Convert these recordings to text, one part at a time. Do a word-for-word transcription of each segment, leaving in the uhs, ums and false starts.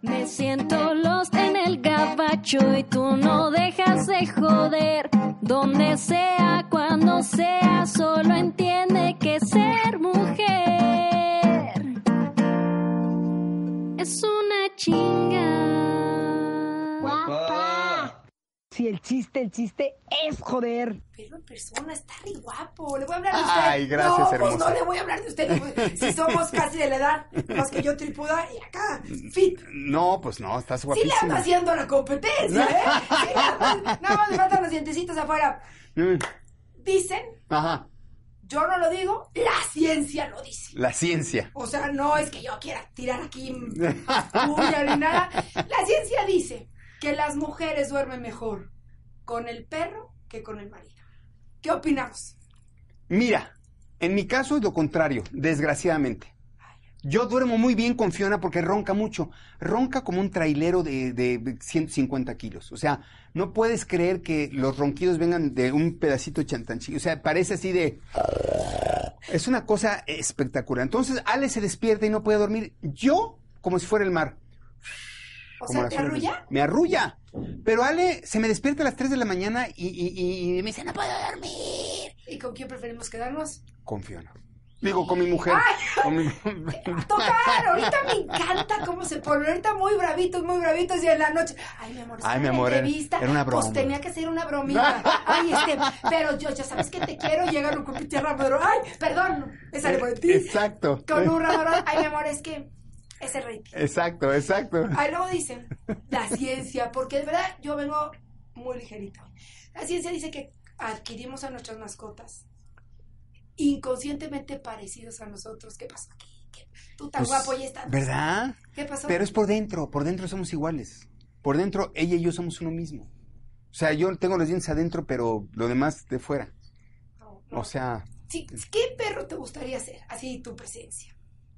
Me siento lost en el gabacho y tú no dejas de joder. Donde sea, cuando sea, solo entiende que ser mujer es una chinga. ¡Guapa! Si el chiste, el chiste es joder. Pero en persona está re guapo. Le voy a hablar de usted. Ay, gracias, no, hermosa. Pues no le voy a hablar de usted. Si somos casi de la edad, más que yo tripuda y acá, fit. No, pues no, estás Sí guapísima. le ando haciendo la competencia, ¿eh? Sí le ando- nada más le faltan los dientecitos afuera. Dicen, Ajá, yo no lo digo, la ciencia lo dice. la ciencia. O sea, no es que yo quiera tirar aquí puya ni nada. La ciencia dice que las mujeres duermen mejor con el perro que con el marido. ¿Qué opinamos? Mira, en mi caso es lo contrario, desgraciadamente. Yo duermo muy bien con Fiona porque ronca mucho. Ronca como un trailero de, de ciento cincuenta kilos. O sea, no puedes creer que los ronquidos vengan de un pedacito de chantanchillo. O sea, parece así de... Es una cosa espectacular. Entonces, Ale se despierta y no puede dormir. Yo, como si fuera el mar. O Como sea, las ¿te olas. arrulla? Me arrulla. Pero Ale se me despierta a las tres de la mañana y, y, y me dice, no puedo dormir. ¿Y con quién preferimos quedarnos? Con Fiona. Digo, con mi mujer. ¡Ay! Con mi... A tocar, ahorita me encanta cómo se pone, ahorita muy bravitos, muy bravitos y en la noche, ay mi amor, Ay, estaba mi en amor, la era- entrevista, era una broma. pues tenía que hacer una bromita, ay este, pero yo ya sabes que te quiero, llega un tierra, pero ay, perdón, esa le por ti, Exacto. con un radar, ay mi amor, es que es el rating, Exacto, exacto. ahí luego dicen, la ciencia, porque de verdad yo vengo muy ligerita, la ciencia dice que adquirimos a nuestras mascotas inconscientemente parecidos a nosotros. ¿Qué pasó aquí? ¿Qué? Tú tan Pues, guapo y estás. ¿verdad? ¿Qué pasó? Pero es por dentro, por dentro somos iguales. Por dentro ella y yo somos uno mismo. O sea, yo tengo los dientes adentro, pero lo demás de fuera. No, no. O sea, Sí, ¿qué perro te gustaría ser? Así tu presencia.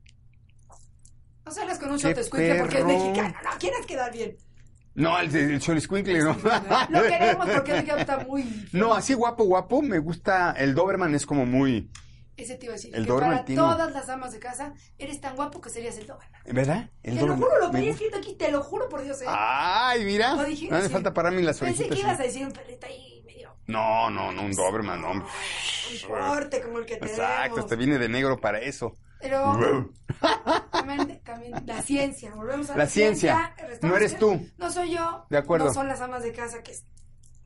No salgas con un ¿Qué shot escuincle porque es perro? mexicano. No, quieres quedar bien. no, el, el Xoloitzcuintle, no. Lo queremos porque es que está muy. No, así guapo, guapo, me gusta, el Doberman es como muy, Ese te iba a decir. El que Doberman para tiene- todas las damas de casa, eres tan guapo que serías el Doberman. ¿verdad? El Te lo Doberman, juro, lo me tenía gusta. escrito aquí, te lo juro por Dios. ¿eh? Ay, mira, Lo dije, no me sí. falta pararme las Pensé orejitas. que ibas a decir un perrito ahí medio. No, no, no, un Doberman, no. Un porte como el que te Exacto, demos. este viene de negro para eso. Pero también, también la ciencia, volvemos a la, La ciencia, estamos no eres diciendo- tú. No soy yo. De acuerdo. No son las amas de casa que es.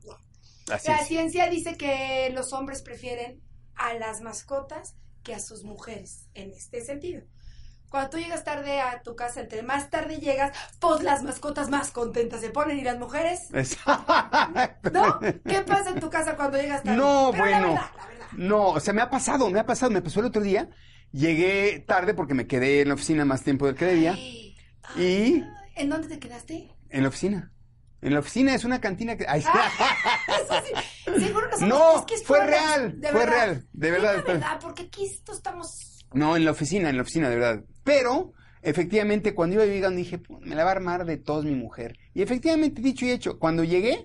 La La ciencia. ciencia dice que los hombres prefieren a las mascotas que a sus mujeres, en este sentido. Cuando tú llegas tarde a tu casa, entre más tarde llegas, pues las mascotas más contentas se ponen y las mujeres, Exacto. ¿no? ¿Qué pasa en tu casa cuando llegas tarde? No, Pero la bueno. verdad, la verdad. No, o sea, me ha pasado, me ha pasado, me pasó el otro día. Llegué tarde porque me quedé en la oficina más tiempo del que debía. Ay, Y ¿en dónde te quedaste? en la oficina. En la oficina es una cantina que... Ay, Eso sí, seguro nosotros No, es que es fue fuera, real, de fue verdad. real, de verdad. Es la verdad, porque aquí esto estamos. No, en la oficina, en la oficina, de verdad. Pero, efectivamente, cuando iba llegando dije, "Pu- me la va a armar de todos mi mujer". Y efectivamente, dicho y hecho, cuando llegué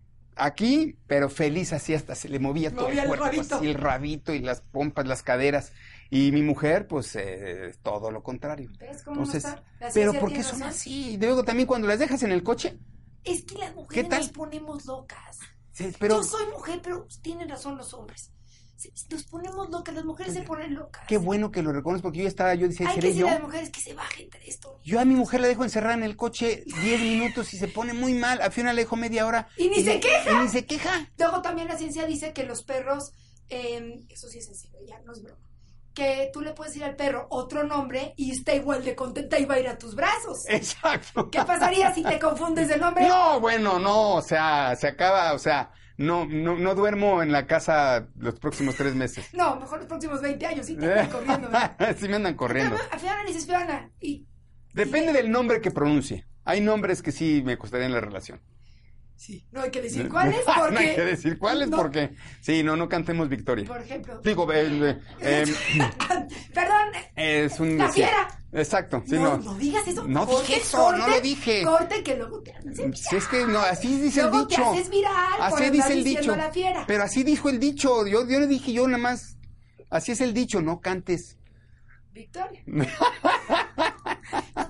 aquí, pero feliz así, hasta se le movía todo Movía el el cuerpo, rabito. así el rabito y las pompas, las caderas. Y mi mujer, pues, eh, todo lo contrario. ¿Ves cómo no Entonces, está? La pero ciencia ¿por qué tiene son razón. así? Y luego también cuando las dejas en el coche, Es que las mujeres ¿Qué tal? nos ponemos locas. sí, pero Yo soy mujer, pero tienen razón los hombres. Se- Nos ponemos locas, las mujeres se ponen locas. qué bueno que lo reconoces porque yo estaba, yo decía, Hay que ¿seré decirle yo? a las mujeres que se bajen de esto. Yo a mi mujer la dejo encerrada en el coche diez minutos y se pone muy mal. A Fiona le dejo media hora. Y ni se queja. Y ni se queja. Luego también la ciencia dice que los perros, eh, eso sí es en serio, ya no es broma, que tú le puedes decir al perro otro nombre y está igual de contenta y va a ir a tus brazos. Exacto. ¿Qué pasaría si te confundes el nombre? No, bueno, no, o sea, se acaba, o sea, no, no, no duermo en la casa los próximos tres meses. No, mejor los próximos veinte años, sí te andan corriendo. ¿verdad? Sí me andan corriendo. Al final dices Fiona y... Depende del nombre que pronuncie. Hay nombres que sí me costarían la relación. Sí, no hay que decir cuáles No porque... hay que decir cuáles No. porque... Sí, no, no cantemos victoria. Por ejemplo... Digo, el, eh, eh, Perdón, es un... la sí, fiera. Exacto, sí, no, no. no digas eso. No corte, dije eso, corte, no lo dije. Corte que luego te haces viral. Si es que no, así dice el Luego te dicho. haces viral por Así andar dice el diciendo dicho. la fiera. Pero así dijo el dicho. Yo, yo le dije yo nada más. Así es el dicho, no cantes. Victoria. Nos van a regalar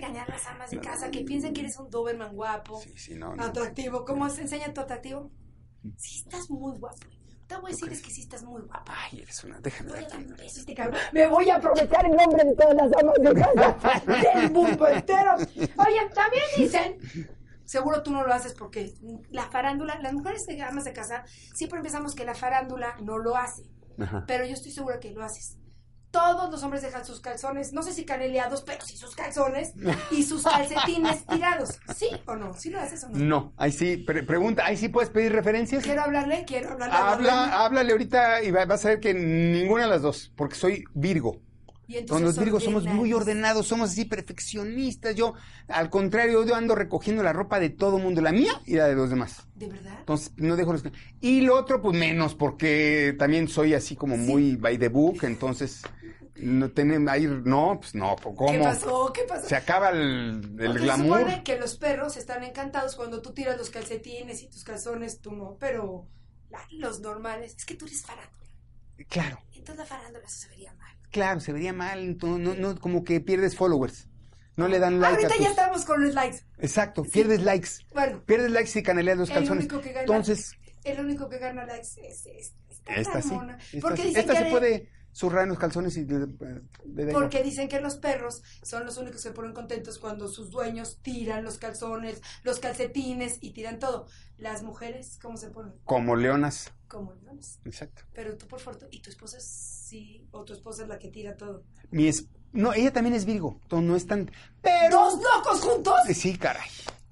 engañar a las amas de casa que piensan que eres un Doberman guapo, Sí, sí, no, no. atractivo. ¿Cómo se enseña tu atractivo? Sí, estás muy guapo. Te voy a decir crees? es que sí estás muy guapo. Ay, eres una... Déjame Voy a darte. dar un beso, este cabrón. Me voy a aprovechar en nombre de todas las amas de casa del mundo entero. Oye, también dicen, seguro tú no lo haces porque la farándula, las mujeres de amas de casa, siempre pensamos que la farándula no lo hace. Ajá. Pero yo estoy segura que lo haces. Todos los hombres dejan sus calzones, no sé si caneleados, pero sí sus calzones y sus calcetines tirados. ¿Sí o no? ¿Sí lo haces o no? No, ahí sí, pre- pregunta, ahí sí puedes pedir referencias. Quiero hablarle, quiero hablarle. hablarle. Habla, háblale ahorita y va- vas a ver que ninguna de las dos, porque soy Virgo. Y entonces Con los Virgos somos muy ordenados. ordenados, somos así perfeccionistas. Yo, al contrario, yo ando recogiendo la ropa de todo mundo, la mía y la de los demás. ¿De verdad? Entonces, no dejo los... Y lo otro, pues menos, porque también soy así como Sí. muy by the book, entonces, no tenemos ahí, no, pues no, ¿cómo? ¿Qué pasó? ¿Qué pasó? Se acaba el, el Porque se glamour. supone que los perros están encantados cuando tú tiras los calcetines y tus calzones, tú no, pero la- los normales, es que tú eres farándula. Claro, Entonces la farándula se vería mal. claro, se vería mal, no, no, no, como que pierdes followers. No le dan like Ahorita a ya tus... estamos con los likes. Exacto, Sí. pierdes likes. Bueno, Pierdes likes y caneleas los el calzones. único que gana, Entonces, el único que gana likes es, es esta, esta sí. mona. Esta, Porque sí. dicen Esta que se de- puede zurrar en los calzones y le, le da Porque dicen que los perros son los únicos que se ponen contentos cuando sus dueños tiran los calzones, los calcetines y tiran todo. Las mujeres, ¿cómo se ponen? como leonas. Como leones. Exacto. Pero tú por fortuna, y tu esposa sí, o tu esposa es la que tira todo. Mi es... No, ella también es Virgo, entonces no es tan... Pero... ¿Dos locos juntos? Sí, caray.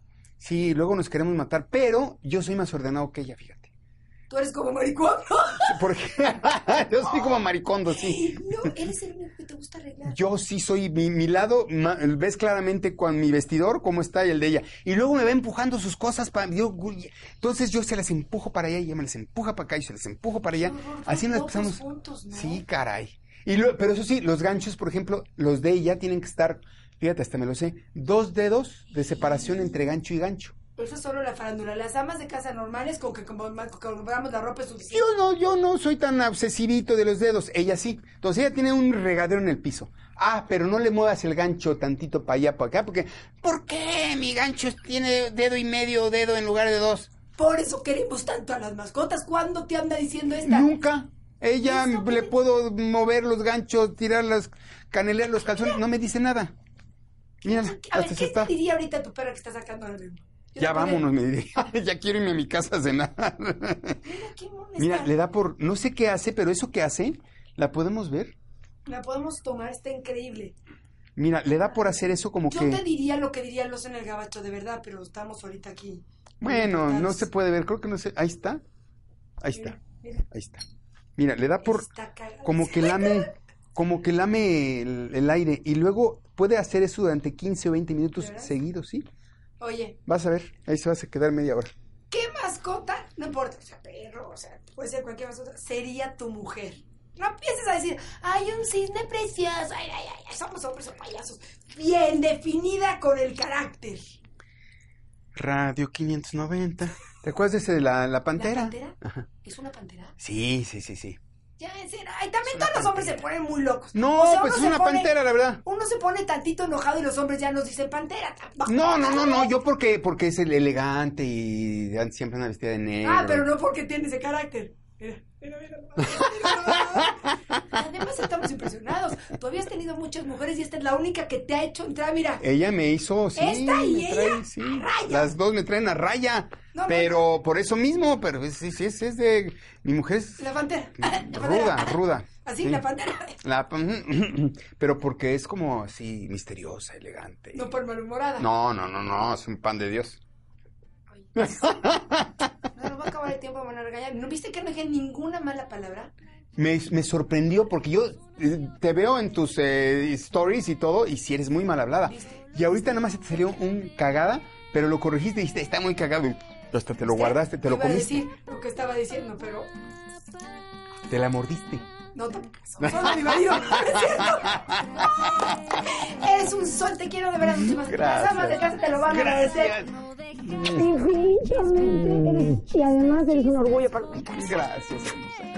Sí, luego nos queremos matar, pero yo soy más ordenado que ella, fíjate. Tú eres como maricón, ¿no? Porque yo soy como maricondo, sí. No, eres el único que te gusta arreglar. Yo sí soy, mi, mi lado, ma- ves claramente con mi vestidor cómo está y el de ella. Y luego me va empujando sus cosas para yo, uy, entonces yo se las empujo para allá y ella me las empuja para acá y se las empujo para allá. Qué horror, Así nos todos pasamos. juntos, ¿no? Sí, caray. Y lo- pero eso sí, los ganchos, por ejemplo, los de ella tienen que estar, fíjate, hasta me lo sé, dos dedos de separación entre gancho y gancho. Eso es solo la farándula. Las amas de casa normales, con que como- compramos la ropa es suficiente. Yo no, yo no soy tan obsesivito de los dedos, ella sí. Entonces ella tiene un regadero en el piso. Ah, pero no le muevas el gancho tantito para allá, para acá, porque ¿por qué mi gancho tiene dedo y medio dedo en lugar de dos? Por eso queremos tanto a las mascotas. ¿Cuándo te anda diciendo esta? Nunca. Ella ¿Eso qué le me- puedo mover los ganchos, tirar las canelear los calzones, no me dice nada. Mira, A ver, hasta se ¿qué está. te diría ahorita tu perra que está sacando la lengua? Yo Ya te pondré- vámonos, me diría. Ya quiero irme a mi casa a cenar. Mira qué mona Mira, está. le da por, no sé qué hace, pero eso que hace, ¿la podemos ver? La podemos tomar, está increíble. Mira, le da por hacer eso como Yo que... te diría lo que diría los en el gabacho, de verdad, pero estamos ahorita aquí. Bueno, no Conectados. se puede ver, creo que no sé. Ahí está. Ahí está, Mira, ahí está. Mira, le da por está cagado. como que lame, como que lame el, el aire y luego puede hacer eso durante quince o veinte minutos ¿De veras? seguidos, ¿sí? Oye, Vas a ver, ahí se vas a quedar media hora. ¿qué mascota? No importa, o sea, perro, o sea, puede ser cualquier mascota, sería tu mujer. No empieces a decir, ay, un cisne precioso, ay, ay, ay, ay, somos hombres o payasos. Bien definida con el carácter. Radio quinientos noventa. ¿Te acuerdas de ese de la, la pantera? ¿La pantera? Ajá. ¿Es una pantera? Sí, sí, sí, sí. Ya, en serio. Ay, también todos los hombres se ponen muy locos. No, O sea, pues uno es se una pone- pantera, la verdad. Uno se pone tantito enojado y los hombres ya nos dicen pantera. tampoco. No, no, no, no, yo porque, porque es el elegante y siempre anda vestida de negro. Ah, pero no porque tiene ese carácter. Mira, mira, mira. mira. Además estamos impresionados. Tú habías tenido muchas mujeres y esta es la única que te ha hecho entrar, mira. Ella me hizo, sí. Esta y me ella, trae, sí. a raya. Las dos me traen a raya. No, no, pero por eso mismo, pero es, es, es, es de... Mi mujer es La pantera. La pantera. ruda, ruda. Así, sí. la pantera. La- pero porque es como así misteriosa, elegante. No por malhumorada. No, no, no, no, es un pan de Dios. Ay, no, nos va a acabar el tiempo, me van a regañar. ¿No viste que no dije ninguna mala palabra? Me, me sorprendió porque yo eh, te veo en tus eh, stories y todo, y si eres muy mal hablada. Y ahorita nada más se te salió un cagada, pero lo corregiste y dijiste, está muy cagado. Y hasta te lo guardaste, te lo Iba a comiste. decir lo que estaba diciendo, pero Te la mordiste. no tampoco. Solo mi marido. ¿Es cierto? Eres un sol, te quiero de verdad muchísimas Gracias. Las amas de casa te lo van a agradecer. Gracias. Infinitamente. eres- y además eres un orgullo para mi casa. Gracias, hermosa.